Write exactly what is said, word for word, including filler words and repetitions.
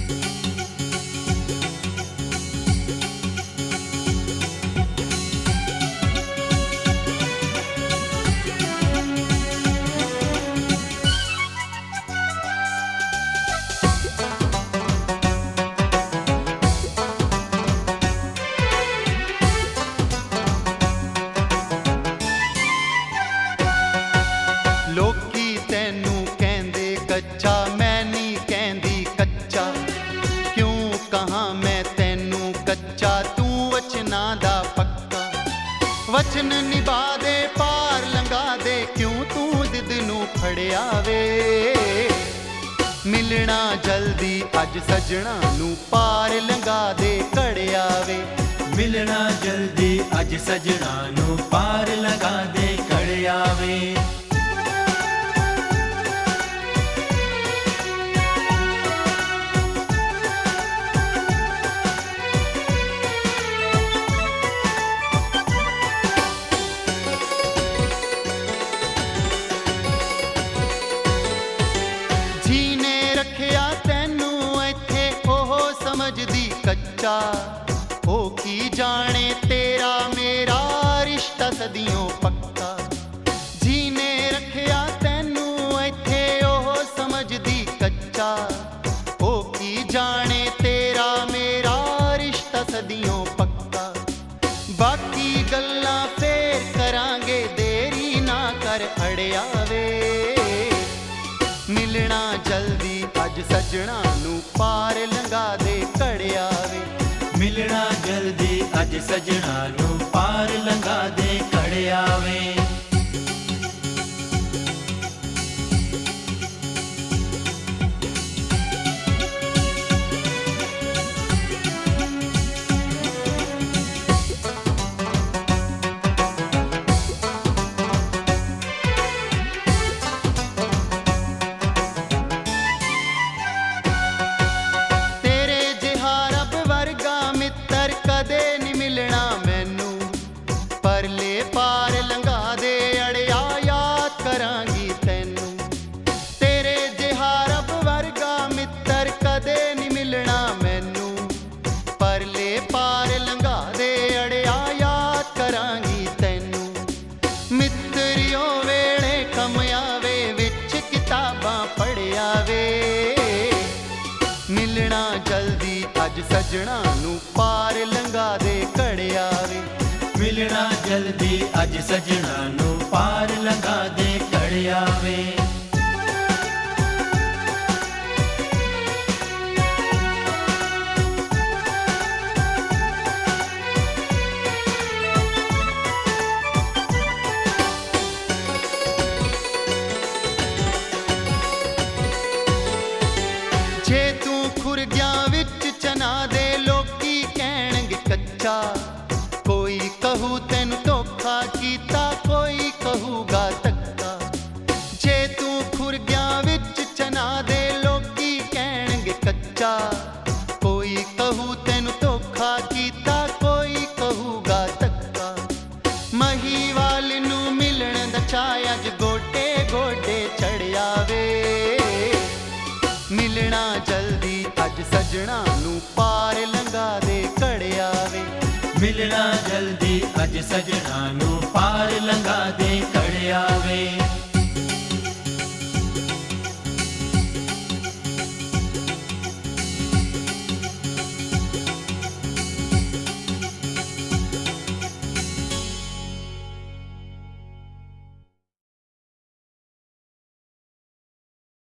लोकी तैनू कहंदे कच्चा, मैं नी कहंदी कच्चा। क्यों कहां मैं तैनू कच्चा, तू वचना दा पक्का। वचन निभा दे, पार लंघा दे, क्यों तू जिद नू फड़िया वे। मिलना जल्दी अज सजना नू, पार लंघा दे कड़िया वे। मिलना जल्दी अज सजना नू, पार लंघा दे कड़िया वे। रखिया तैनू इत्थे ओह समझदी कच्चा। ओ की जाने तेरा मेरा रिश्ता सदियों पक्का। जीने रखिया तैनू इत्थे ओह समझदी कच्चा। ओ की जाने तेरा मेरा रिश्ता सदियों पक्का। बाकी गल्लां फेर करांगे, देरी ना कर अड़िया वे। मिलना जल्दी अज सजना नू, पार लंघा दे कड़िया वे। मिलना जल्दी अज सजना नू, पार लंघा दे कड़िया वे। परले पार लंघा दे अड़िया, याद करांगी तैनू। तेरे जिहा रब वर्गा मित्र कदे नहीं मिलना मैनू। परले पार लंघा दे अड़िया, याद करांगी तैनू। मित्रियों वेले कम आवे, विच किताबां पढ़िया वे। मिलना जल्दी अज सजना नू, पार लंघा दे कड़िया वे। मिलना जल्दी अज सजना नू, पार लंघा दे कड़िया वे। जे तू खुर गया विच चना दे, लोकी कहणगे कच्चा। कोई कहू तैनू धोखा कीता, कोई कहूगा धक्का। जे तू खुर गया विच चना दे, लोकी कहणगे कच्चा। कोई कहू तैनू धोखा कीता, कोई कहूगा धक्का। महीवाल नू मिलण दा चाया, अज गोडे गोडे चढ़िया वे। मिलना जल्दी अज सजना नू, पार लंघा दे कड़िया वे। मिलना जल्दी अज सजना नू, पार लंघा दे कड़िया वे।